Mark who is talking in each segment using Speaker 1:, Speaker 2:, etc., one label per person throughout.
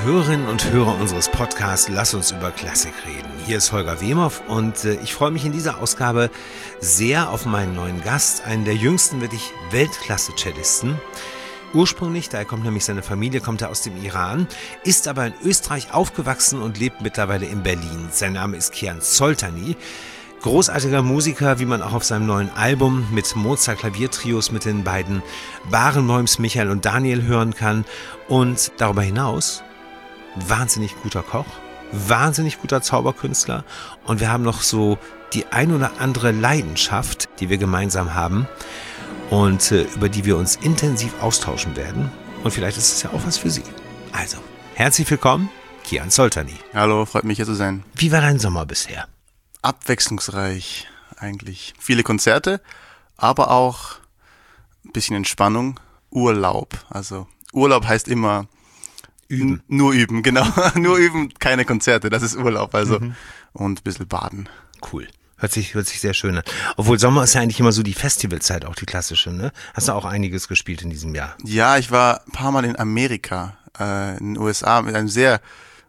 Speaker 1: Hörerinnen und Hörer unseres Podcasts Lass uns über Klassik reden. Hier ist Holger Wemhoff und ich freue mich in dieser Ausgabe sehr auf meinen neuen Gast, einen der jüngsten wirklich Weltklasse-Cellisten. Ursprünglich, daher kommt nämlich seine Familie, kommt er aus dem Iran, ist aber in Österreich aufgewachsen und lebt mittlerweile in Berlin. Sein Name ist Kian Soltani. Großartiger Musiker, wie man auch auf seinem neuen Album mit Mozart-Klaviertrios mit den beiden Barenboims Michael und Daniel hören kann. Und darüber hinaus wahnsinnig guter Koch, wahnsinnig guter Zauberkünstler. Und wir haben noch so die ein oder andere Leidenschaft, die wir gemeinsam haben und über die wir uns intensiv austauschen werden. Und vielleicht ist es ja auch was für Sie. Also, herzlich willkommen, Kian Soltani.
Speaker 2: Hallo, freut mich hier zu sein.
Speaker 1: Wie war dein Sommer bisher?
Speaker 2: Abwechslungsreich eigentlich. Viele Konzerte, aber auch ein bisschen Entspannung, Urlaub. Also Urlaub heißt immer
Speaker 1: Üben.
Speaker 2: Nur üben, genau. Nur üben, keine Konzerte, das ist Urlaub. Also und ein bisschen baden.
Speaker 1: Cool. Hört sich sehr schön an. Obwohl Sommer ist ja eigentlich immer so die Festivalzeit, auch die klassische, ne? Hast du auch einiges gespielt in diesem Jahr?
Speaker 2: Ja, ich war ein paar Mal in Amerika, in den USA mit einem sehr,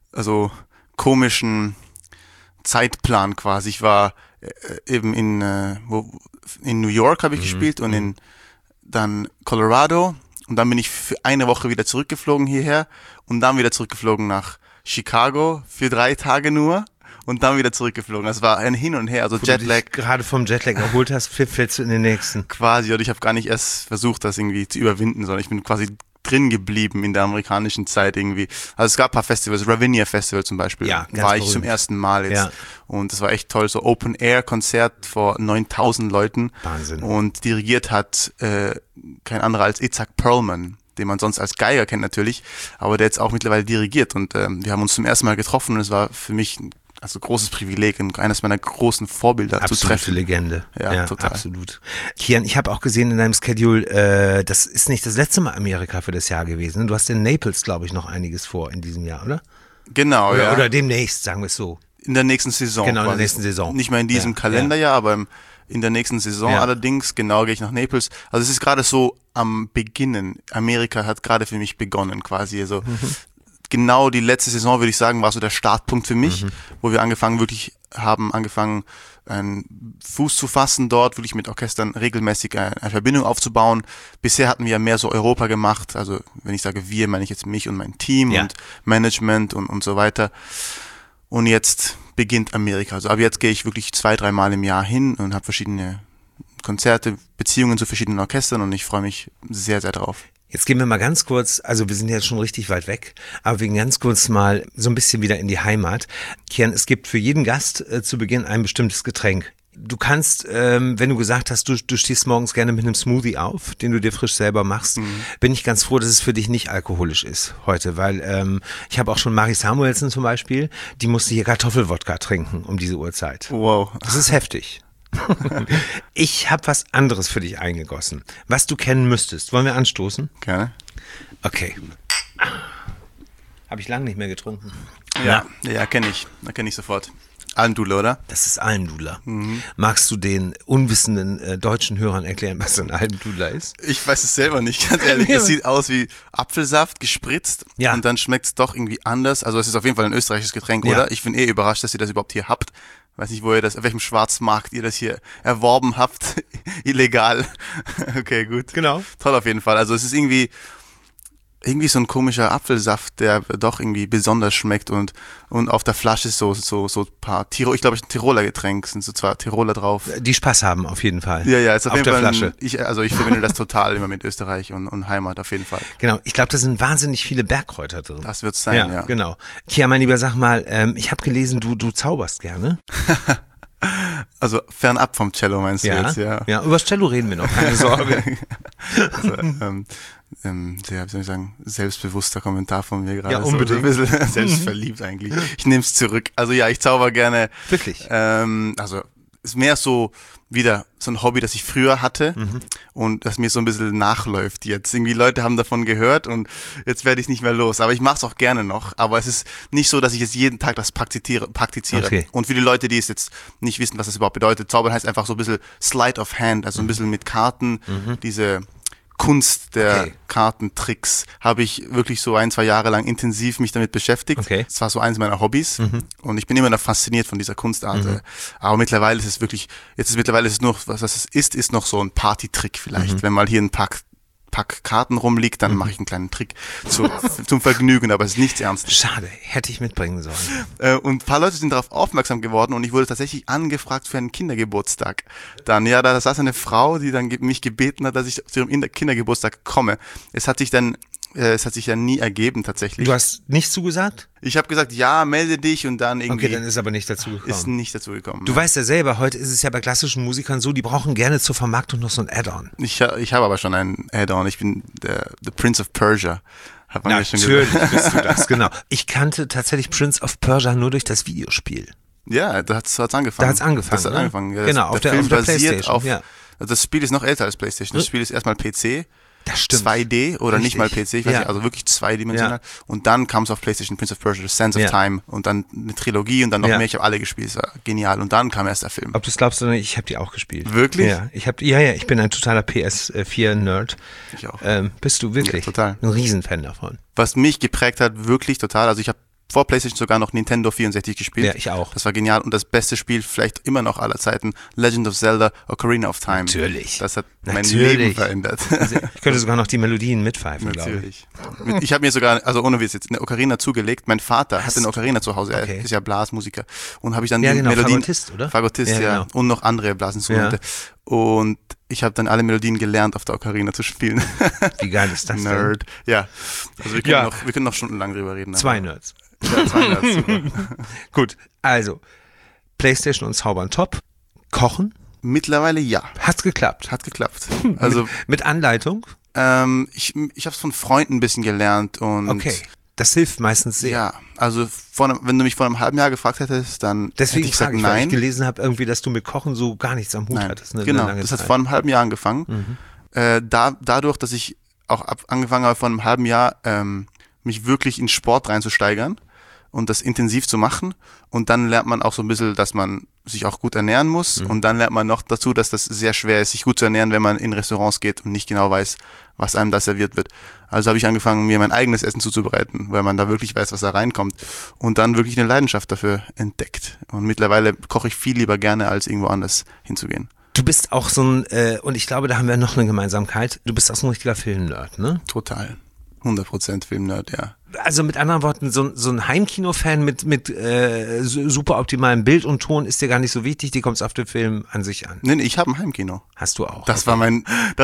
Speaker 2: komischen Zeitplan quasi. Ich war eben in New York habe ich gespielt und in dann Colorado und dann bin ich für eine Woche wieder zurückgeflogen hierher und dann wieder zurückgeflogen nach Chicago für 3 Tage nur und dann wieder zurückgeflogen. Das war ein Hin und Her, also Jetlag.
Speaker 1: Gerade vom Jetlag erholt hast, fällst du in den nächsten.
Speaker 2: Quasi, und ich habe gar nicht erst versucht, das irgendwie zu überwinden, sondern ich bin quasi drin geblieben in der amerikanischen Zeit irgendwie. Also es gab ein paar Festivals, Ravinia Festival zum Beispiel,
Speaker 1: ja,
Speaker 2: war ich
Speaker 1: berühmt.
Speaker 2: zum ersten Mal jetzt.
Speaker 1: Ja.
Speaker 2: Und das war echt toll, so Open-Air-Konzert vor 9.000 Leuten.
Speaker 1: Wahnsinn.
Speaker 2: Und dirigiert hat kein anderer als Itzhak Perlman, den man sonst als Geiger kennt natürlich, aber der jetzt auch mittlerweile dirigiert. Und wir haben uns zum ersten Mal getroffen und es war für mich großes Privileg und eines meiner großen Vorbilder zu treffen.
Speaker 1: Absolute Legende.
Speaker 2: Ja, total.
Speaker 1: Absolut. Kian, ich habe auch gesehen in deinem Schedule, das ist nicht das letzte Mal Amerika für das Jahr gewesen. Du hast in Naples, glaube ich, noch einiges vor in diesem Jahr, oder?
Speaker 2: Genau, ja.
Speaker 1: Oder demnächst, sagen wir es so.
Speaker 2: In der nächsten Saison.
Speaker 1: Genau, in der
Speaker 2: quasi.
Speaker 1: nächsten Saison.
Speaker 2: Nicht mehr in diesem Kalenderjahr, aber in der nächsten Saison allerdings, genau, gehe ich nach Naples. Also es ist gerade so am Beginnen. Amerika hat gerade für mich begonnen quasi. Also genau die letzte Saison, würde ich sagen, war so der Startpunkt für mich, wo wir angefangen, einen Fuß zu fassen dort, wirklich mit Orchestern regelmäßig eine Verbindung aufzubauen. Bisher hatten wir ja mehr so Europa gemacht, also wenn ich sage wir, meine ich jetzt mich und mein Team und Management und so weiter. Und jetzt beginnt Amerika. Also ab jetzt gehe ich wirklich 2-3 Mal im Jahr hin und habe verschiedene Konzerte, Beziehungen zu verschiedenen Orchestern und ich freue mich sehr, sehr drauf.
Speaker 1: Jetzt gehen wir mal ganz kurz, also wir sind jetzt schon richtig weit weg, aber wir gehen ganz kurz mal so ein bisschen wieder in die Heimat. Kian, es gibt für jeden Gast zu Beginn ein bestimmtes Getränk. Du kannst, wenn du gesagt hast, du stehst morgens gerne mit einem Smoothie auf, den du dir frisch selber machst, bin ich ganz froh, dass es für dich nicht alkoholisch ist heute, weil ich habe auch schon Mari Samuelsen zum Beispiel, die musste hier Kartoffelwodka trinken um diese Uhrzeit.
Speaker 2: Wow.
Speaker 1: Das ist heftig. Ich habe was anderes für dich eingegossen, was du kennen müsstest. Wollen wir anstoßen?
Speaker 2: Gerne.
Speaker 1: Okay. Habe ich lange nicht mehr getrunken.
Speaker 2: Ja, kenne ich. Da kenne ich sofort. Almdudler, oder?
Speaker 1: Das ist Almdudler. Magst du den unwissenden deutschen Hörern erklären, was ein Almdudler ist?
Speaker 2: Ich weiß es selber nicht, ganz ehrlich. Es sieht aus wie Apfelsaft gespritzt und dann schmeckt es doch irgendwie anders. Also es ist auf jeden Fall ein österreichisches Getränk, oder? Ich bin überrascht, dass ihr das überhaupt hier habt. Weiß nicht, auf welchem Schwarzmarkt ihr das hier erworben habt. Illegal. Okay, gut.
Speaker 1: Genau.
Speaker 2: Toll auf jeden Fall. Also es ist irgendwie so ein komischer Apfelsaft, der doch irgendwie besonders schmeckt und auf der Flasche ist so ein paar ich glaube, ein Tiroler Getränk, sind so 2 Tiroler drauf.
Speaker 1: Die Spaß haben auf jeden Fall.
Speaker 2: Ja, ist auf jeden
Speaker 1: der
Speaker 2: Fall.
Speaker 1: Flasche.
Speaker 2: Ich verbinde das total immer mit Österreich und Heimat auf jeden Fall.
Speaker 1: Genau, ich glaube, da sind wahnsinnig viele Bergkräuter drin.
Speaker 2: Das wird's sein, ja.
Speaker 1: Genau. Kian, mein Lieber, sag mal, ich habe gelesen, du zauberst gerne.
Speaker 2: Also fernab vom Cello meinst du jetzt, ja.
Speaker 1: Ja, über das Cello reden wir noch, keine Sorge.
Speaker 2: Sehr, wie soll ich sagen, selbstbewusster Kommentar von mir gerade.
Speaker 1: Ja, unbedingt.
Speaker 2: So ein bisschen selbstverliebt eigentlich. Ich nehme es zurück. Also ja, ich zauber gerne.
Speaker 1: Wirklich?
Speaker 2: Also ist mehr so wieder so ein Hobby, das ich früher hatte und das mir so ein bisschen nachläuft jetzt. Irgendwie Leute haben davon gehört und jetzt werde ich es nicht mehr los. Aber ich mache es auch gerne noch. Aber es ist nicht so, dass ich jetzt jeden Tag das praktiziere.
Speaker 1: Okay.
Speaker 2: Und für die Leute, die es jetzt nicht wissen, was das überhaupt bedeutet, Zaubern heißt einfach so ein bisschen Sleight of Hand, also ein bisschen mit Karten, diese Kunst der Kartentricks habe ich wirklich so 1-2 Jahre lang intensiv mich damit beschäftigt. Okay. Das war so eines meiner Hobbys und ich bin immer noch fasziniert von dieser Kunstart. Aber mittlerweile ist es wirklich, mittlerweile ist es nur, was es ist noch so ein Partytrick vielleicht. Wenn mal hier ein Pack Karten rumliegt, dann mache ich einen kleinen Trick zum Vergnügen, aber es ist nichts Ernstes.
Speaker 1: Schade, hätte ich mitbringen sollen.
Speaker 2: Und ein paar Leute sind darauf aufmerksam geworden und ich wurde tatsächlich angefragt für einen Kindergeburtstag. Da saß eine Frau, die dann mich gebeten hat, dass ich zu ihrem Kindergeburtstag komme. Es hat sich dann nie ergeben tatsächlich.
Speaker 1: Du hast nicht zugesagt?
Speaker 2: Ich habe gesagt, ja, melde dich und dann irgendwie...
Speaker 1: Okay, dann ist aber nicht dazu gekommen.
Speaker 2: Ist nicht dazu gekommen.
Speaker 1: Du weißt ja selber, heute ist es ja bei klassischen Musikern so, die brauchen gerne zur Vermarktung noch so ein Add-on.
Speaker 2: Ich habe aber schon ein Add-on. Ich bin the Prince of Persia.
Speaker 1: Natürlich bist du das, genau. Ich kannte tatsächlich Prince of Persia nur durch das Videospiel.
Speaker 2: Ja, da hat's angefangen.
Speaker 1: Das hat angefangen.
Speaker 2: Ja,
Speaker 1: genau, auf der PlayStation.
Speaker 2: Also das Spiel ist noch älter als PlayStation. Das Spiel ist erstmal PC.
Speaker 1: Das stimmt.
Speaker 2: 2D oder nicht mal PC, ich weiß nicht, also wirklich zweidimensional. Ja. Und dann kam es auf PlayStation Prince of Persia, The Sands of Time und dann eine Trilogie und dann noch mehr. Ich habe alle gespielt, es war genial. Und dann kam erst der Film.
Speaker 1: Ob du es glaubst oder nicht, ich habe die auch gespielt.
Speaker 2: Wirklich?
Speaker 1: Ja, ich bin ein totaler PS4-Nerd.
Speaker 2: Ich auch.
Speaker 1: Bist du wirklich?
Speaker 2: Ja, total.
Speaker 1: Ein Riesenfan davon.
Speaker 2: Was mich geprägt hat, wirklich total, also ich habe vor PlayStation sogar noch Nintendo 64 gespielt.
Speaker 1: Ja, ich auch.
Speaker 2: Das war genial und das beste Spiel vielleicht immer noch aller Zeiten, Legend of Zelda, Ocarina of Time.
Speaker 1: Natürlich.
Speaker 2: Das hat mein Leben verändert.
Speaker 1: Ich könnte sogar noch die Melodien mitpfeifen, glaube ich.
Speaker 2: Ich habe mir sogar, also ohne Witz, jetzt eine Ocarina zugelegt. Mein Vater hat eine Ocarina zu Hause, er ist ja Blasmusiker. Und habe ich dann die Melodien...
Speaker 1: Fagottist, oder?
Speaker 2: Fagottist, ja. Genau. Und noch andere Blasinstrumente. Ja. Und ich habe dann alle Melodien gelernt, auf der Ocarina zu spielen.
Speaker 1: Wie geil ist das
Speaker 2: Nerd. Denn? Ja. Also wir können noch stundenlang drüber reden.
Speaker 1: Zwei Nerds.
Speaker 2: Ja, 2 Nerds, super.
Speaker 1: Gut, also PlayStation und Zaubern top. Kochen?
Speaker 2: Mittlerweile ja.
Speaker 1: Hat's geklappt?
Speaker 2: Hat geklappt. Also
Speaker 1: mit Anleitung?
Speaker 2: Ich habe es von Freunden ein bisschen gelernt und
Speaker 1: okay. Das hilft meistens sehr.
Speaker 2: Ja, also wenn du mich vor einem halben Jahr gefragt hättest, dann
Speaker 1: deswegen
Speaker 2: hätte ich gesagt, nein.
Speaker 1: Weil ich gelesen habe, irgendwie, dass du mit Kochen so gar nichts am Hut hattest.
Speaker 2: Genau, das hat vor einem halben Jahr angefangen. Dadurch, dass ich auch angefangen habe vor einem halben Jahr, mich wirklich in Sport reinzusteigern und das intensiv zu machen. Und dann lernt man auch so ein bisschen, dass man sich auch gut ernähren muss. Und dann lernt man noch dazu, dass das sehr schwer ist, sich gut zu ernähren, wenn man in Restaurants geht und nicht genau weiß, was einem da serviert wird. Also habe ich angefangen, mir mein eigenes Essen zuzubereiten, weil man da wirklich weiß, was da reinkommt. Und dann wirklich eine Leidenschaft dafür entdeckt. Und mittlerweile koche ich viel lieber gerne, als irgendwo anders hinzugehen.
Speaker 1: Du bist auch so ein, und ich glaube, da haben wir noch eine Gemeinsamkeit, du bist auch so ein richtiger Filmnerd, ne?
Speaker 2: Total. 100% Filmnerd, ja.
Speaker 1: Also mit anderen Worten, so ein Heimkino-Fan mit super optimalem Bild und Ton ist dir gar nicht so wichtig, die kommt auf den Film an sich an.
Speaker 2: Nee, ich habe ein Heimkino.
Speaker 1: Hast du auch.
Speaker 2: Das war mein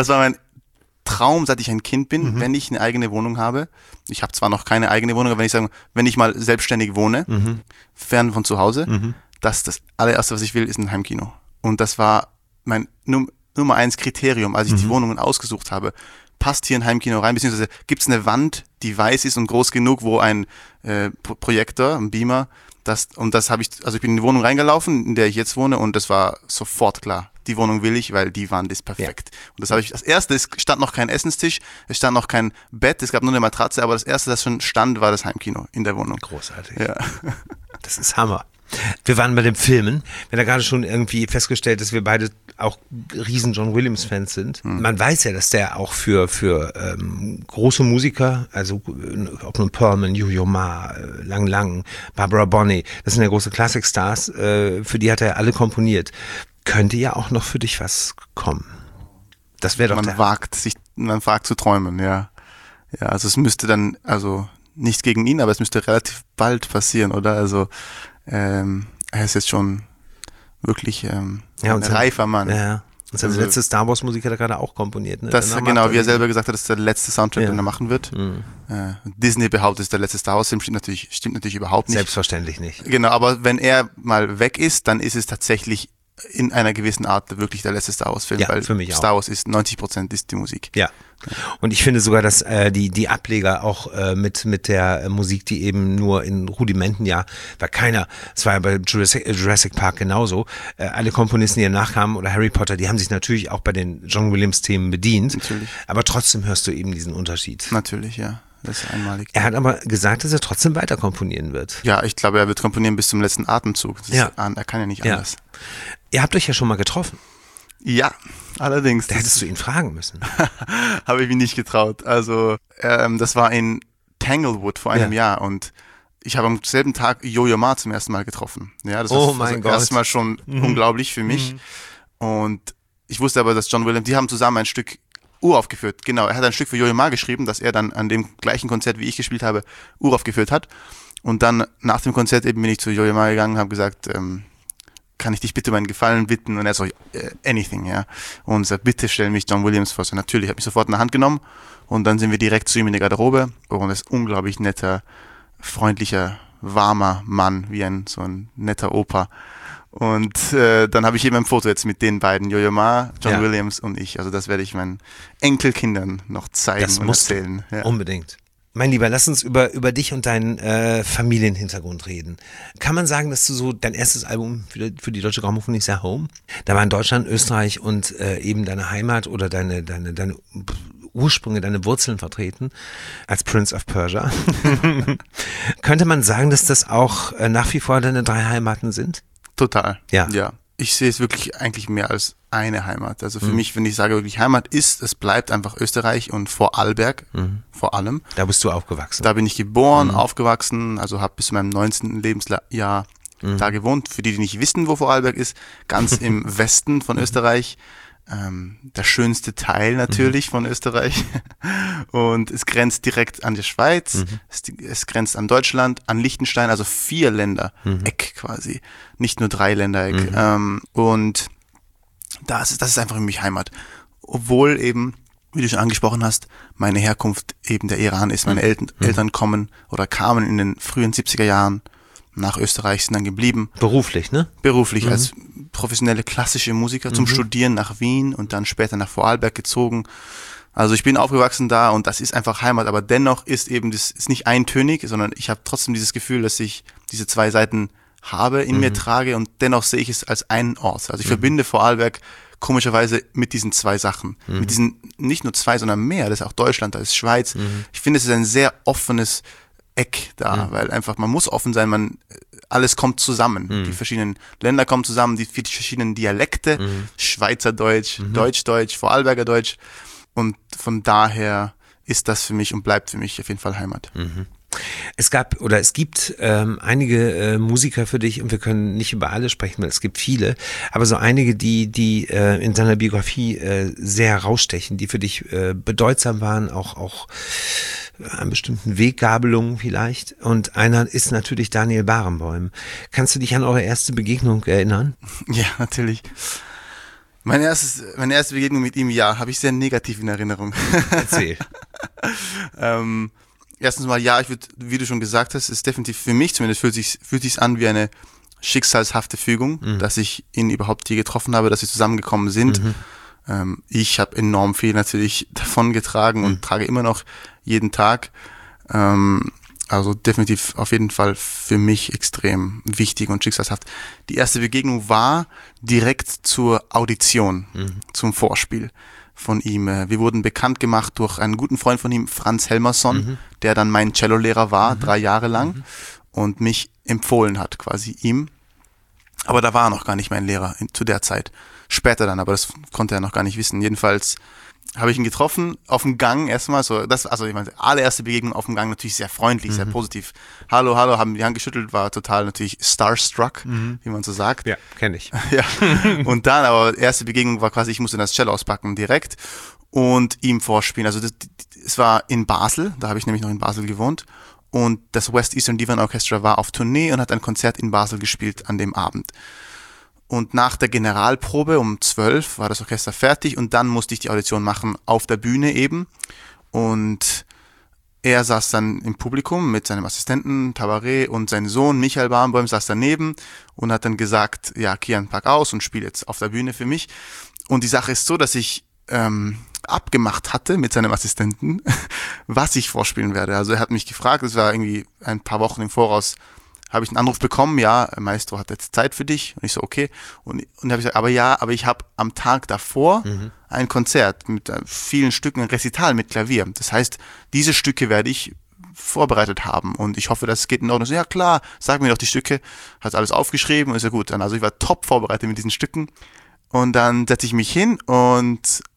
Speaker 2: Traum, seit ich ein Kind bin, wenn ich eine eigene Wohnung habe. Ich habe zwar noch keine eigene Wohnung, aber wenn ich mal selbstständig wohne, fern von zu Hause, das allererste, was ich will, ist ein Heimkino. Und das war mein Nummer 1 Kriterium, als ich die Wohnungen ausgesucht habe. Passt hier ein Heimkino rein, beziehungsweise gibt es eine Wand, die weiß ist und groß genug, wo ein Projektor, ein Beamer, ich bin in die Wohnung reingelaufen, in der ich jetzt wohne und das war sofort klar. Die Wohnung will ich, weil die Wand ist perfekt. Ja. Und das erste, es stand noch kein Essenstisch, es stand noch kein Bett, es gab nur eine Matratze, aber das erste, das schon stand, war das Heimkino in der Wohnung.
Speaker 1: Großartig.
Speaker 2: Ja.
Speaker 1: Das ist Hammer. Wir waren bei dem Filmen. Wir haben da gerade schon irgendwie festgestellt, dass wir beide auch riesen John Williams-Fans sind. Man weiß ja, dass der auch für große Musiker, also ob nun Perlman, Yo-Yo Ma, Lang Lang, Barbara Bonney, das sind ja große Classic-Stars, für die hat er alle komponiert. Könnte ja auch noch für dich was kommen. Das wäre doch
Speaker 2: man wagt zu träumen, ja. Ja, also es müsste dann, also nicht gegen ihn, aber es müsste relativ bald passieren, oder? Also er ist jetzt schon wirklich ein reifer Mann.
Speaker 1: Ja. Und sein letzte Star Wars Musik hat er gerade auch komponiert. Ne?
Speaker 2: Das genau, wie er selber gesagt hat, das ist der letzte Soundtrack, den er machen wird. Disney behauptet, es ist der letzte Star Wars Film, stimmt natürlich überhaupt nicht.
Speaker 1: Selbstverständlich nicht.
Speaker 2: Genau, aber wenn er mal weg ist, dann ist es tatsächlich in einer gewissen Art wirklich der letzte Star Wars Film, weil
Speaker 1: für mich
Speaker 2: Star
Speaker 1: auch.
Speaker 2: Wars ist 90% ist die Musik.
Speaker 1: Ja. Und ich finde sogar, dass die Ableger auch mit der Musik, die eben nur in Rudimenten es war ja bei Jurassic Park genauso, alle Komponisten, die danach kamen oder Harry Potter, die haben sich natürlich auch bei den John Williams Themen bedient.
Speaker 2: Natürlich.
Speaker 1: Aber trotzdem hörst du eben diesen Unterschied.
Speaker 2: Natürlich, ja. Das ist einmalig.
Speaker 1: Er hat aber gesagt, dass er trotzdem weiter komponieren wird.
Speaker 2: Ja, ich glaube, er wird komponieren bis zum letzten Atemzug. Er kann ja nicht anders.
Speaker 1: Ihr habt euch ja schon mal getroffen.
Speaker 2: Ja, allerdings.
Speaker 1: Da hättest du ihn fragen müssen.
Speaker 2: Habe ich mich nicht getraut. Also das war in Tanglewood vor einem Jahr und ich habe am selben Tag Yo-Yo Ma zum ersten Mal getroffen. Ja, das war das erste Mal schon unglaublich für mich. Und ich wusste aber, dass John Williams, die haben zusammen ein Stück uraufgeführt. Genau, er hat ein Stück für Yo-Yo Ma geschrieben, das er dann an dem gleichen Konzert, wie ich gespielt habe, uraufgeführt hat. Und dann nach dem Konzert eben bin ich zu Yo-Yo Ma gegangen und habe gesagt, kann ich dich bitte meinen Gefallen bitten? Und er so, anything, ja. Und sagt, bitte stell mich John Williams vor. So, natürlich, habe mich sofort in der Hand genommen und dann sind wir direkt zu ihm in die Garderobe und er ist unglaublich netter, freundlicher, warmer Mann, wie so ein netter Opa. Und dann habe ich eben ein Foto jetzt mit den beiden, Yo-Yo Ma, John Williams und ich. Also das werde ich meinen Enkelkindern noch zeigen und erzählen.
Speaker 1: Ja. Unbedingt. Mein Lieber, lass uns über dich und deinen Familienhintergrund reden. Kann man sagen, dass du so dein erstes Album für die Deutsche Grammophon ist ja Home? Da war in Deutschland, Österreich und eben deine Heimat oder deine Ursprünge, deine Wurzeln vertreten als Prince of Persia. Könnte man sagen, dass das auch nach wie vor deine 3 Heimaten sind?
Speaker 2: Total.
Speaker 1: Ja.
Speaker 2: Ich sehe es wirklich eigentlich mehr als eine Heimat. Also für mich, wenn ich sage wirklich Heimat es bleibt einfach Österreich und Vorarlberg, vor allem.
Speaker 1: Da bist du aufgewachsen.
Speaker 2: Da bin ich geboren, aufgewachsen, also habe bis zu meinem 19. Lebensjahr da gewohnt. Für die nicht wissen, wo Vorarlberg ist, ganz im Westen von Österreich. Der schönste Teil natürlich von Österreich und es grenzt direkt an die Schweiz, es grenzt an Deutschland, an Liechtenstein, also 4 Länder Eck quasi, nicht nur 3 Ländereck und das ist einfach für mich Heimat, obwohl eben, wie du schon angesprochen hast, meine Herkunft eben der Iran ist, meine Eltern kamen in den frühen 70er Jahren nach Österreich, sind dann geblieben.
Speaker 1: Beruflich, ne?
Speaker 2: Beruflich, als professionelle klassische Musiker zum Studieren nach Wien und dann später nach Vorarlberg gezogen. Also ich bin aufgewachsen da und das ist einfach Heimat, aber dennoch ist eben das ist nicht eintönig, sondern ich habe trotzdem dieses Gefühl, dass ich diese 2 Seiten habe, in mir trage und dennoch sehe ich es als einen Ort. Also ich verbinde Vorarlberg komischerweise mit diesen 2 Sachen. Mit diesen, nicht nur 2, sondern mehr. Das ist auch Deutschland, das ist Schweiz. Ich finde, es ist ein sehr offenes Eck da, weil einfach, man muss offen sein, alles kommt zusammen. Die verschiedenen Länder kommen zusammen, die verschiedenen Dialekte, Schweizerdeutsch, Deutsch, Vorarlberger Deutsch. Und von daher ist das für mich und bleibt für mich auf jeden Fall Heimat.
Speaker 1: Es gibt einige Musiker für dich und wir können nicht über alle sprechen, weil es gibt viele, aber so einige, die in deiner Biografie sehr herausstechen, die für dich bedeutsam waren, auch an bestimmten Weggabelungen vielleicht. Und einer ist natürlich Daniel Barenboim. Kannst du dich an eure erste Begegnung erinnern?
Speaker 2: Ja, natürlich. Meine erste Begegnung mit ihm, habe ich sehr negativ in Erinnerung.
Speaker 1: Erzähl.
Speaker 2: Erstens mal, wie du schon gesagt hast, ist definitiv für mich zumindest fühlt sich's an wie eine schicksalshafte Fügung, dass ich ihn überhaupt hier getroffen habe, dass wir zusammengekommen sind. Ich habe enorm viel natürlich davon getragen und trage immer noch jeden Tag. Also definitiv auf jeden Fall für mich extrem wichtig und schicksalshaft. Die erste Begegnung war direkt zur Audition, zum Vorspiel von ihm. Wir wurden bekannt gemacht durch einen guten Freund von ihm, Franz Helmerson, der dann mein Cellolehrer war, 3 Jahre lang und mich empfohlen hat, quasi ihm. Aber da war er noch gar nicht mein Lehrer zu der Zeit. Später dann, aber das konnte er noch gar nicht wissen. Jedenfalls habe ich ihn getroffen, auf dem Gang erstmal, ich meine, allererste Begegnung auf dem Gang natürlich sehr freundlich, sehr positiv. Hallo, haben die Hand geschüttelt, war total natürlich starstruck, wie man so sagt.
Speaker 1: Ja, kenne ich.
Speaker 2: Ja. Und dann, aber erste Begegnung war quasi, ich musste das Cello auspacken direkt und ihm vorspielen. Also es war in Basel, da habe ich nämlich noch in Basel gewohnt und das West Eastern Divan Orchestra war auf Tournee und hat ein Konzert in Basel gespielt an dem Abend. Und nach der Generalprobe um 12 war das Orchester fertig und dann musste ich die Audition machen auf der Bühne eben. Und er saß dann im Publikum mit seinem Assistenten Tabaret und sein Sohn Michael Barenboim saß daneben und hat dann gesagt, ja, Kian, pack aus und spiel jetzt auf der Bühne für mich. Und die Sache ist so, dass ich abgemacht hatte mit seinem Assistenten, was ich vorspielen werde. Also er hat mich gefragt, es war irgendwie ein paar Wochen im Voraus, habe ich einen Anruf bekommen, ja, Maestro hat jetzt Zeit für dich. Und ich so, okay. Und habe ich gesagt, aber ich habe am Tag davor ein Konzert mit vielen Stücken, ein Rezital mit Klavier. Das heißt, diese Stücke werde ich vorbereitet haben und ich hoffe, das geht in Ordnung. So, ja klar, sag mir doch die Stücke. Hat alles aufgeschrieben und ist ja gut. Dann, also ich war top vorbereitet mit diesen Stücken Und dann setze ich mich hin und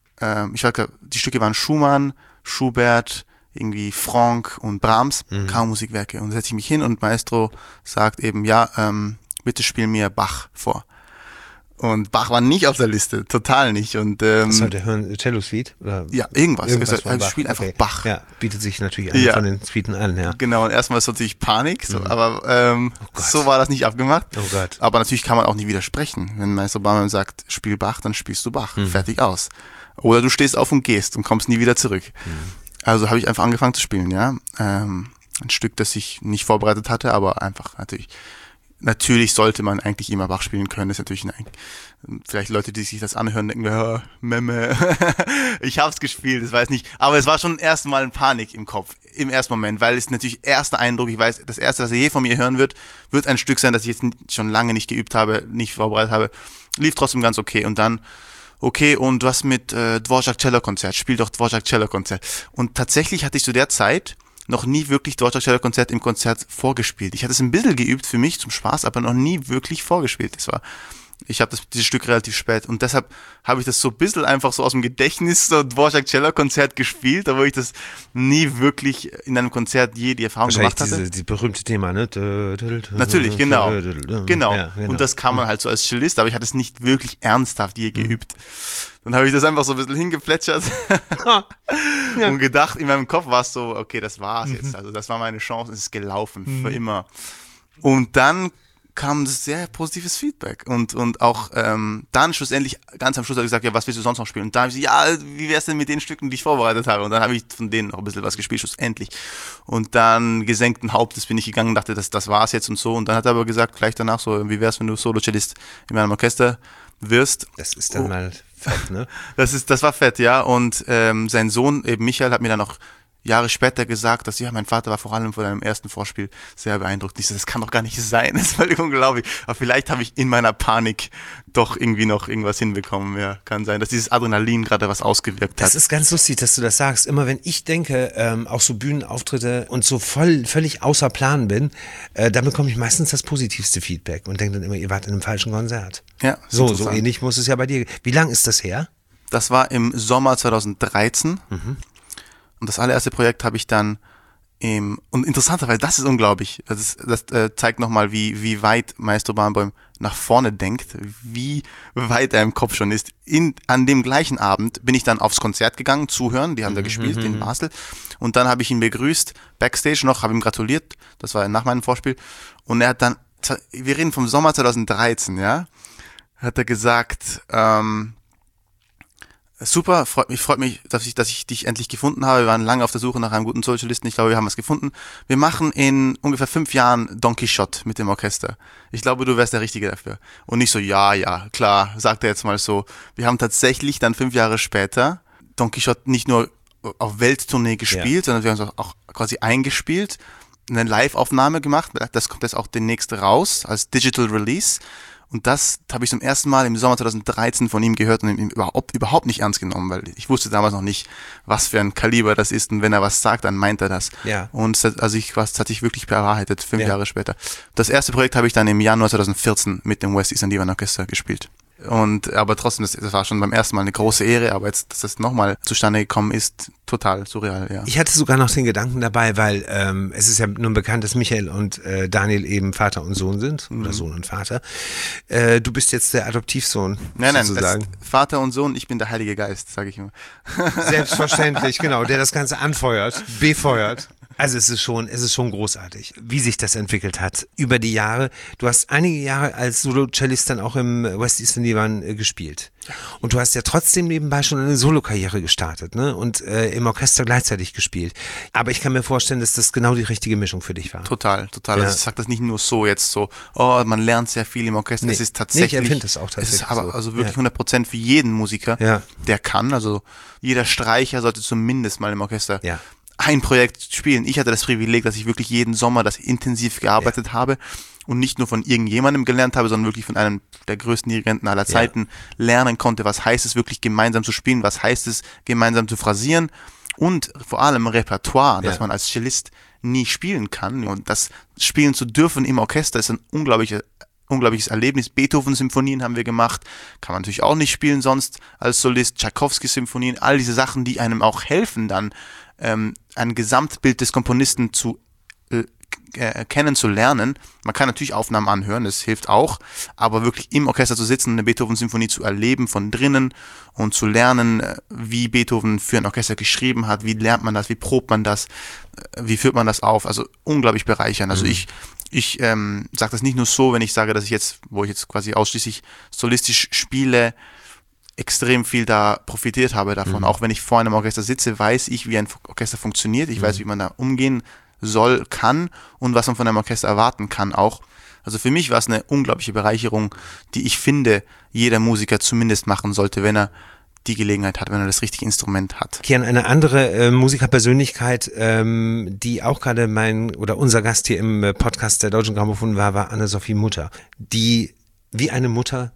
Speaker 2: die Stücke waren Schumann, Schubert, irgendwie Franck und Brahms, Kammermusikwerke. Und dann setze ich mich hin und Maestro sagt eben, bitte spiel mir Bach vor. Und Bach war nicht auf der Liste, total nicht. Und
Speaker 1: was soll der hören? Cello-Suite?
Speaker 2: Ja, irgendwas. Spiel einfach Bach.
Speaker 1: Ja, bietet sich natürlich an von den Suiten an, ja.
Speaker 2: Genau, und erstmal ist natürlich Panik, aber so war das nicht abgemacht.
Speaker 1: Oh Gott.
Speaker 2: Aber natürlich kann man auch nicht widersprechen. Wenn Meister Barmann sagt, spiel Bach, dann spielst du Bach. Fertig aus. Oder du stehst auf und gehst und kommst nie wieder zurück. Also habe ich einfach angefangen zu spielen, ja. Ein Stück, das ich nicht vorbereitet hatte, aber einfach natürlich sollte man eigentlich immer Bach spielen können. Das ist natürlich vielleicht Leute, die sich das anhören, denken, Memme, ich hab's gespielt, das weiß nicht. Aber es war schon erstmal ein Panik im Kopf, im ersten Moment, weil es natürlich erster Eindruck, ich weiß, das erste, was ihr je von mir hören wird ein Stück sein, das ich jetzt schon lange nicht geübt habe, nicht vorbereitet habe. Lief trotzdem ganz okay. Und dann, und was mit Dvorak Cello-Konzert? Spiel doch Dvorak Cello-Konzert. Und tatsächlich hatte ich zu der Zeit noch nie wirklich Dvorak Cello-Konzert im Konzert vorgespielt. Ich hatte es ein bisschen geübt für mich zum Spaß, aber noch nie wirklich vorgespielt. Ich habe dieses Stück relativ spät und deshalb habe ich das so ein bisschen einfach so aus dem Gedächtnis, so Dvorak Cello-Konzert gespielt, obwohl ich das nie wirklich in einem Konzert die Erfahrung gemacht hatte.
Speaker 1: Die berühmte Thema, ne?
Speaker 2: Natürlich, genau.
Speaker 1: Ja, genau.
Speaker 2: Und das kann man halt so als Cellist, aber ich hatte es nicht wirklich ernsthaft je geübt. Dann habe ich das einfach so ein bisschen hingeplätschert und gedacht, in meinem Kopf war es so, okay, das war's jetzt. Also das war meine Chance, es ist gelaufen, für immer. Und dann kam sehr positives Feedback und auch dann schlussendlich, ganz am Schluss habe ich gesagt, ja, was willst du sonst noch spielen? Und da habe ich gesagt, ja, wie wär's denn mit den Stücken, die ich vorbereitet habe? Und dann habe ich von denen noch ein bisschen was gespielt, schlussendlich. Und dann gesenkten Hauptes bin ich gegangen und dachte, das war's jetzt und so. Und dann hat er aber gesagt, gleich danach so, wie wär's, wenn du Solo-Cellist in meinem Orchester wirst?
Speaker 1: Das ist dann mal fett, ne?
Speaker 2: Das war fett, ja. Und sein Sohn, eben Michael, hat mir dann auch Jahre später gesagt, dass mein Vater war vor allem von deinem ersten Vorspiel sehr beeindruckt. Ich so, das kann doch gar nicht sein, das ist völlig unglaublich. Aber vielleicht habe ich in meiner Panik doch irgendwie noch irgendwas hinbekommen. Ja, kann sein, dass dieses Adrenalin gerade was ausgewirkt hat.
Speaker 1: Das ist ganz lustig, dass du das sagst. Immer wenn ich denke, auch so Bühnenauftritte und so völlig außer Plan bin, dann bekomme ich meistens das positivste Feedback und denke dann immer, ihr wart in einem falschen Konzert.
Speaker 2: Ja.
Speaker 1: So ähnlich muss es ja bei dir. Wie lang ist das her?
Speaker 2: Das war im Sommer 2013. Und das allererste Projekt habe ich dann und interessanterweise, das ist unglaublich, das zeigt nochmal, wie weit Maestro Barenboim nach vorne denkt, wie weit er im Kopf schon ist. An dem gleichen Abend bin ich dann aufs Konzert gegangen, zuhören, die haben da gespielt in Basel, und dann habe ich ihn begrüßt, Backstage noch, habe ihm gratuliert, das war nach meinem Vorspiel, und er hat dann, wir reden vom Sommer 2013, ja, hat er gesagt, super, freut mich, dass ich dich endlich gefunden habe. Wir waren lange auf der Suche nach einem guten Solo-Cellisten. Ich glaube, wir haben es gefunden. Wir machen in ungefähr 5 Jahren Don Quixote mit dem Orchester. Ich glaube, du wärst der Richtige dafür. Und nicht so, ja, klar, sagt er jetzt mal so. Wir haben tatsächlich dann 5 Jahre später Don Quixote nicht nur auf Welttournee gespielt, sondern wir haben es auch quasi eingespielt, eine Live-Aufnahme gemacht. Das kommt jetzt auch demnächst raus als Digital Release. Und das habe ich zum ersten Mal im Sommer 2013 von ihm gehört und ihn überhaupt nicht ernst genommen, weil ich wusste damals noch nicht, was für ein Kaliber das ist, und wenn er was sagt, dann meint er das.
Speaker 1: Ja.
Speaker 2: Und das hat sich wirklich bewahrheitet, 5 Jahre später. Das erste Projekt habe ich dann im Januar 2014 mit dem West Eastern Divan Orchester gespielt. Aber trotzdem, das war schon beim ersten Mal eine große Ehre, aber jetzt, dass das nochmal zustande gekommen ist, total surreal, ja.
Speaker 1: Ich hatte sogar noch den Gedanken dabei, weil es ist ja nun bekannt, dass Michael und Daniel eben Vater und Sohn sind, oder Sohn und Vater. Du bist jetzt der Adoptivsohn, sozusagen.
Speaker 2: Vater und Sohn, ich bin der Heilige Geist, sage ich immer.
Speaker 1: Selbstverständlich, genau, der das Ganze anfeuert, befeuert. Also es ist schon großartig, wie sich das entwickelt hat über die Jahre. Du hast einige Jahre als Solo-Cellist dann auch im West Eastern Divan gespielt. Und du hast ja trotzdem nebenbei schon eine Solo-Karriere gestartet, ne? Und im Orchester gleichzeitig gespielt. Aber ich kann mir vorstellen, dass das genau die richtige Mischung für dich war.
Speaker 2: Total. Ja. Also ich sage das nicht nur so jetzt so, man lernt sehr viel im Orchester. Es ist tatsächlich,
Speaker 1: ich empfinde es auch tatsächlich.
Speaker 2: Es ist aber also wirklich 100% für jeden Musiker, der kann. Also jeder Streicher sollte zumindest mal im Orchester ein Projekt spielen. Ich hatte das Privileg, dass ich wirklich jeden Sommer das intensiv gearbeitet habe und nicht nur von irgendjemandem gelernt habe, sondern wirklich von einem der größten Dirigenten aller Zeiten lernen konnte, was heißt es wirklich gemeinsam zu spielen, was heißt es gemeinsam zu phrasieren und vor allem Repertoire, das man als Cellist nie spielen kann. Und das spielen zu dürfen im Orchester ist ein unglaublicher unglaubliches Erlebnis. Beethoven-Symphonien haben wir gemacht, kann man natürlich auch nicht spielen sonst als Solist. Tschaikowski-Symphonien, all diese Sachen, die einem auch helfen, dann ein Gesamtbild des Komponisten zu kennenzulernen. Man kann natürlich Aufnahmen anhören, das hilft auch, aber wirklich im Orchester zu sitzen, eine Beethoven-Symphonie zu erleben von drinnen und zu lernen, wie Beethoven für ein Orchester geschrieben hat, wie lernt man das, wie probt man das, wie führt man das auf, also unglaublich bereichernd. Also ich sage das nicht nur so, wenn ich sage, dass ich jetzt, wo ich jetzt quasi ausschließlich solistisch spiele, extrem viel da profitiert habe davon. Auch wenn ich vor einem Orchester sitze, weiß ich, wie ein Orchester funktioniert, ich weiß, wie man da umgehen soll, kann und was man von einem Orchester erwarten kann auch. Also für mich war es eine unglaubliche Bereicherung, die ich finde, jeder Musiker zumindest machen sollte, wenn er die Gelegenheit hat, wenn er das richtige Instrument hat.
Speaker 1: Kian, eine andere Musikerpersönlichkeit, die auch gerade unser Gast hier im Podcast der Deutschen Grammophon war Anne-Sophie Mutter, die wie eine Mutter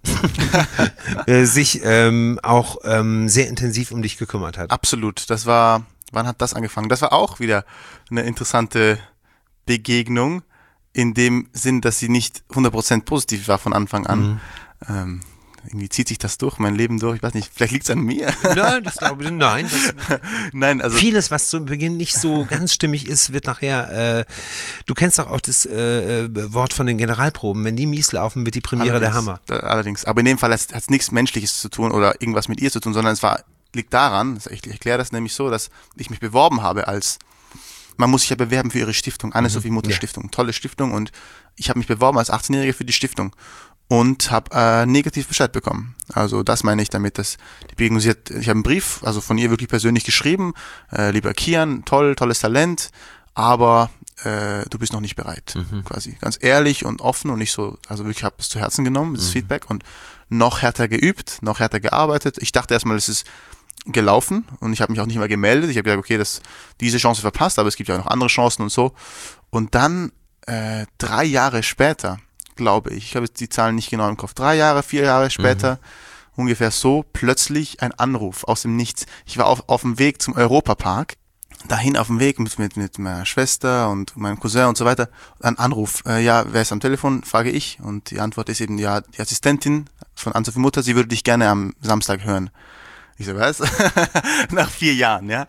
Speaker 1: sich auch sehr intensiv um dich gekümmert hat.
Speaker 2: Absolut, wann hat das angefangen? Das war auch wieder eine interessante Begegnung, in dem Sinn, dass sie nicht 100% positiv war von Anfang an. Irgendwie zieht sich das durch, mein Leben durch, ich weiß nicht, vielleicht liegt es an mir.
Speaker 1: Nein, das glaube ich, nein.
Speaker 2: Nein, also
Speaker 1: vieles, was zu Beginn nicht so ganz stimmig ist, wird nachher, du kennst doch auch das Wort von den Generalproben, wenn die mies laufen, wird die Premiere der Hammer.
Speaker 2: Allerdings, aber in dem Fall hat es nichts Menschliches zu tun oder irgendwas mit ihr zu tun, sondern liegt daran, ich erkläre das nämlich so, dass ich mich beworben habe man muss sich ja bewerben für ihre Stiftung, Anne-Sophie Mutter Stiftung, tolle Stiftung, und ich habe mich beworben als 18-Jähriger für die Stiftung und habe negativ Bescheid bekommen. Also das meine ich damit, dass die Begegnung, ich habe einen Brief, also von ihr wirklich persönlich geschrieben, lieber Kian, tolles Talent, aber du bist noch nicht bereit, quasi. Ganz ehrlich und offen und nicht so, also wirklich habe es zu Herzen genommen, das Feedback, und noch härter geübt, noch härter gearbeitet. Ich dachte erstmal, es ist gelaufen und ich habe mich auch nicht mehr gemeldet. Ich habe gesagt, okay, diese Chance verpasst, aber es gibt ja auch noch andere Chancen und so. Und dann 3 Jahre später, glaube ich habe jetzt die Zahlen nicht genau im Kopf, 3 Jahre, 4 Jahre später, ungefähr so, plötzlich ein Anruf aus dem Nichts. Ich war auf dem Weg zum Europapark, dahin auf dem Weg mit meiner Schwester und meinem Cousin und so weiter, ein Anruf, ja, wer ist am Telefon, frage ich, und die Antwort ist eben, ja, die Assistentin von Anne-Sophie Mutter, sie würde dich gerne am Samstag hören. Ich so, was? Nach 4 Jahren, ja.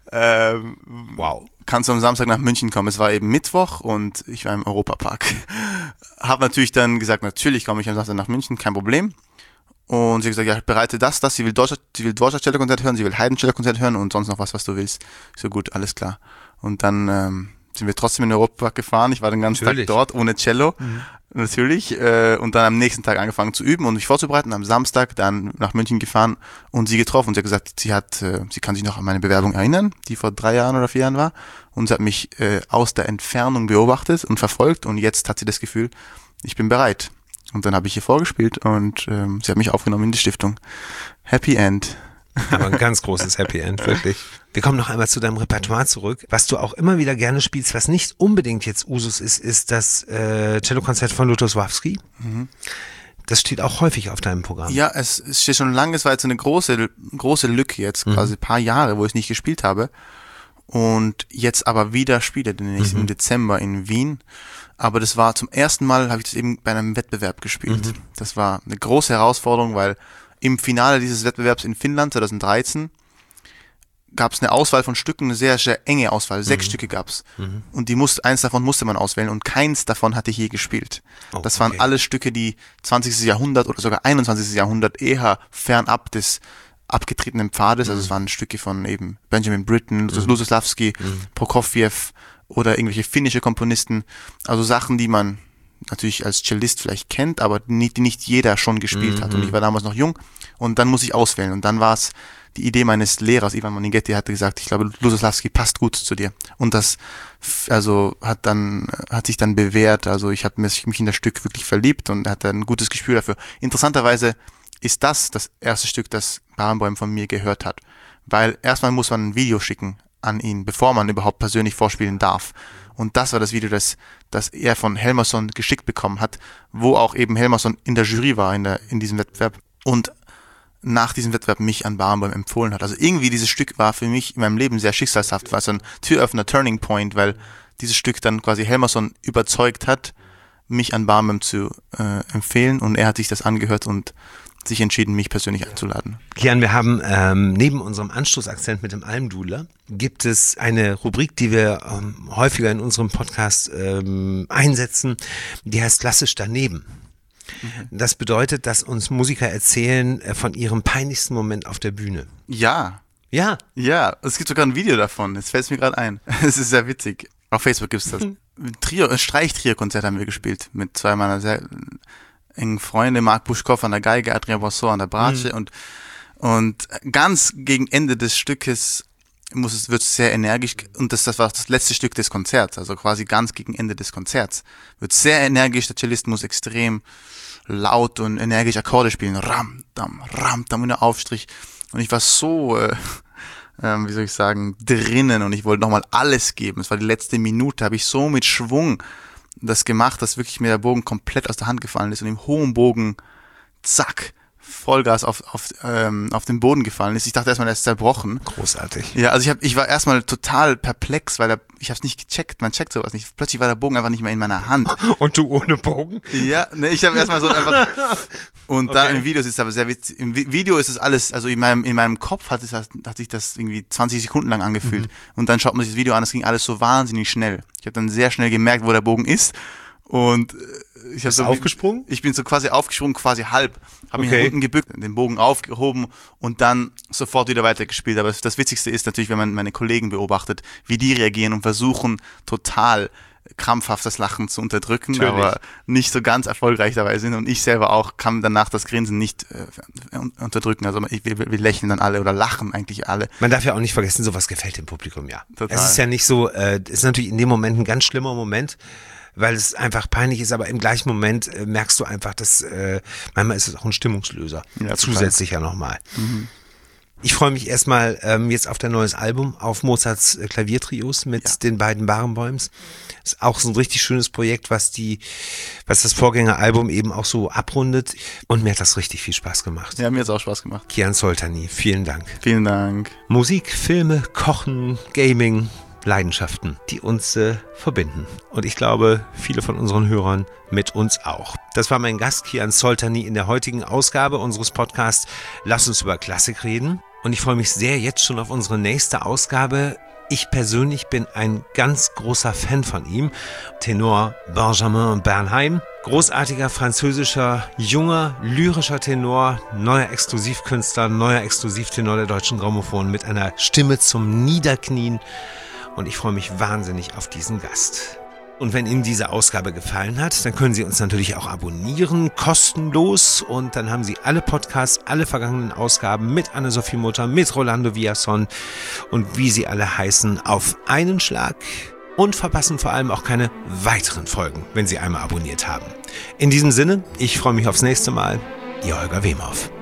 Speaker 2: Wow. Kannst du am Samstag nach München kommen? Es war eben Mittwoch und ich war im Europapark. Hab natürlich dann gesagt, natürlich komme ich am Samstag nach München, kein Problem. Und sie hat gesagt, ja, bereite das, sie will Dvorak Cello-Konzert hören, sie will Haydn Cello-Konzert hören und sonst noch was du willst. Ich so, gut, alles klar. Und dann sind wir trotzdem in den Europapark gefahren. Ich war den ganzen Tag dort ohne Cello. Natürlich, und dann am nächsten Tag angefangen zu üben und mich vorzubereiten, am Samstag dann nach München gefahren und sie getroffen und sie hat gesagt, sie kann sich noch an meine Bewerbung erinnern, die vor 3 Jahren oder 4 Jahren war, und sie hat mich aus der Entfernung beobachtet und verfolgt und jetzt hat sie das Gefühl, ich bin bereit. Und dann habe ich ihr vorgespielt und sie hat mich aufgenommen in die Stiftung. Happy End.
Speaker 1: Aber ein ganz großes Happy End, wirklich. Wir kommen noch einmal zu deinem Repertoire zurück. Was du auch immer wieder gerne spielst, was nicht unbedingt jetzt Usus ist das Cellokonzert von Lutosławski. Das steht auch häufig auf deinem Programm.
Speaker 2: Ja, es steht schon lange, es war jetzt eine große Lücke jetzt, quasi ein paar Jahre, wo ich nicht gespielt habe. Und jetzt aber wieder spiele, demnächst im Dezember in Wien. Aber das war zum ersten Mal, habe ich das eben bei einem Wettbewerb gespielt. Das war eine große Herausforderung, weil im Finale dieses Wettbewerbs in Finnland 2013 gab es eine Auswahl von Stücken, eine sehr, sehr enge Auswahl. 6 Stücke gab's. Und eins davon musste man auswählen und keins davon hatte ich je gespielt. Das waren alle Stücke, die 20. Jahrhundert oder sogar 21. Jahrhundert eher fernab des abgetretenen Pfades. Also es waren Stücke von eben Benjamin Britten, Lutosławski, Prokofjew oder irgendwelche finnische Komponisten. Also Sachen, die man natürlich als Cellist vielleicht kennt, aber die nicht jeder schon gespielt hat. Und ich war damals noch jung und dann muss ich auswählen. Und dann war es die Idee meines Lehrers, Ivan Monighetti, hatte gesagt, ich glaube, Lutosławski passt gut zu dir. Und das hat sich dann bewährt. Also ich habe mich in das Stück wirklich verliebt und hatte ein gutes Gespür dafür. Interessanterweise ist das erste Stück, das Barenboim von mir gehört hat. Weil erstmal muss man ein Video schicken an ihn, bevor man überhaupt persönlich vorspielen darf. Und das war das Video, das er von Helmarsson geschickt bekommen hat, wo auch eben Helmarsson in der Jury war in diesem Wettbewerb und nach diesem Wettbewerb mich an Barenboim empfohlen hat. Also irgendwie dieses Stück war für mich in meinem Leben sehr schicksalshaft, war so ein Türöffner, Turning Point, weil dieses Stück dann quasi Helmarsson überzeugt hat, mich an Barnum zu empfehlen und er hat sich das angehört und sich entschieden, mich persönlich einzuladen.
Speaker 1: Kian, wir haben neben unserem Anstoßakzent mit dem Almdudler gibt es eine Rubrik, die wir häufiger in unserem Podcast einsetzen, die heißt klassisch daneben. Das bedeutet, dass uns Musiker erzählen von ihrem peinlichsten Moment auf der Bühne.
Speaker 2: Ja.
Speaker 1: Ja.
Speaker 2: Ja, es gibt sogar ein Video davon, jetzt fällt es mir gerade ein. Es ist sehr witzig. Auf Facebook gibt es das. Streichtrio-Konzert haben wir gespielt mit zwei meiner sehr engen Freunde, Marc Buschkow an der Geige, Adrien Boisson an der Bratsche und ganz gegen Ende des Stückes wird es sehr energisch und das war das letzte Stück des Konzerts, also quasi ganz gegen Ende des Konzerts. Wird sehr energisch, der Cellist muss extrem laut und energisch Akkorde spielen, ram, dam, und der Aufstrich und ich war so, wie soll ich sagen, drinnen und ich wollte nochmal alles geben. Es war die letzte Minute, habe ich so mit Schwung das gemacht, dass wirklich mir der Bogen komplett aus der Hand gefallen ist und im hohen Bogen, zack, Vollgas auf den Boden gefallen ist. Ich dachte erstmal, der ist zerbrochen.
Speaker 1: Großartig.
Speaker 2: Ja, also ich war erstmal total perplex, weil ich hab's nicht gecheckt, man checkt sowas nicht. Plötzlich war der Bogen einfach nicht mehr in meiner Hand.
Speaker 1: Und du ohne Bogen?
Speaker 2: Ja, ne, ich habe erstmal so einfach und da im Video ist es aber sehr witzig. Im Video ist es alles, also in meinem Kopf hat sich das irgendwie 20 Sekunden lang angefühlt. Und dann schaut man sich das Video an, es ging alles so wahnsinnig schnell. Ich habe dann sehr schnell gemerkt, wo der Bogen ist und ich habe so
Speaker 1: aufgesprungen?
Speaker 2: Ich bin so quasi aufgesprungen, quasi halb. Habe mich nach unten gebückt, den Bogen aufgehoben und dann sofort wieder weitergespielt. Aber das Witzigste ist natürlich, wenn man meine Kollegen beobachtet, wie die reagieren und versuchen total krampfhaft das Lachen zu unterdrücken, natürlich, aber nicht so ganz erfolgreich dabei sind. Und ich selber auch kann danach das Grinsen nicht unterdrücken. Also wir lächeln dann alle oder lachen eigentlich alle.
Speaker 1: Man darf ja auch nicht vergessen, sowas gefällt dem Publikum ja.
Speaker 2: Total.
Speaker 1: Es ist ja nicht so, es ist natürlich in dem Moment ein ganz schlimmer Moment, weil es einfach peinlich ist, aber im gleichen Moment merkst du einfach, dass manchmal ist es auch ein Stimmungslöser. Ja, zusätzlich ja nochmal. Ich freue mich erstmal jetzt auf dein neues Album, auf Mozarts Klaviertrios mit den beiden Barenboims. Ist auch so ein richtig schönes Projekt, was das Vorgängeralbum eben auch so abrundet. Und mir hat das richtig viel Spaß gemacht.
Speaker 2: Ja, mir hat es auch Spaß gemacht.
Speaker 1: Kian Soltani, vielen Dank.
Speaker 2: Vielen Dank.
Speaker 1: Musik, Filme, Kochen, Gaming, Leidenschaften, die uns verbinden. Und ich glaube, viele von unseren Hörern mit uns auch. Das war mein Gast Kian Soltani in der heutigen Ausgabe unseres Podcasts Lass uns über Klassik reden. Und ich freue mich sehr jetzt schon auf unsere nächste Ausgabe. Ich persönlich bin ein ganz großer Fan von ihm. Tenor Benjamin Bernheim. Großartiger französischer, junger, lyrischer Tenor, neuer Exklusivkünstler, neuer Exklusivtenor der Deutschen Grammophon mit einer Stimme zum Niederknien. Und ich freue mich wahnsinnig auf diesen Gast. Und wenn Ihnen diese Ausgabe gefallen hat, dann können Sie uns natürlich auch abonnieren, kostenlos. Und dann haben Sie alle Podcasts, alle vergangenen Ausgaben mit Anne-Sophie Mutter, mit Rolando Villazón und wie sie alle heißen, auf einen Schlag. Und verpassen vor allem auch keine weiteren Folgen, wenn Sie einmal abonniert haben. In diesem Sinne, ich freue mich aufs nächste Mal. Ihr Holger Wemhoff.